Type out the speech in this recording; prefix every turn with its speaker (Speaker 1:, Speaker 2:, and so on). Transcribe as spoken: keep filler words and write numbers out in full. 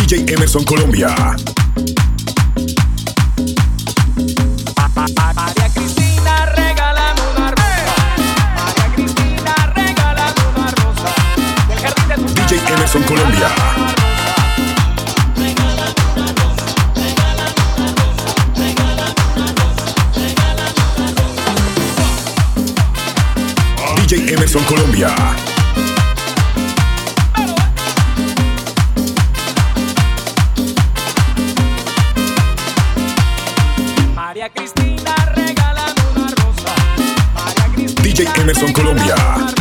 Speaker 1: D J Emerson Colombia.
Speaker 2: María Cristina, regálame una rosa. María Cristina, regálame una rosa. Del jardín de tu
Speaker 1: D J Emerson Colombia. D J Emerson Colombia.
Speaker 2: María Cristina, regálame una rosa. María Cristina,
Speaker 1: D J Emerson Colombia.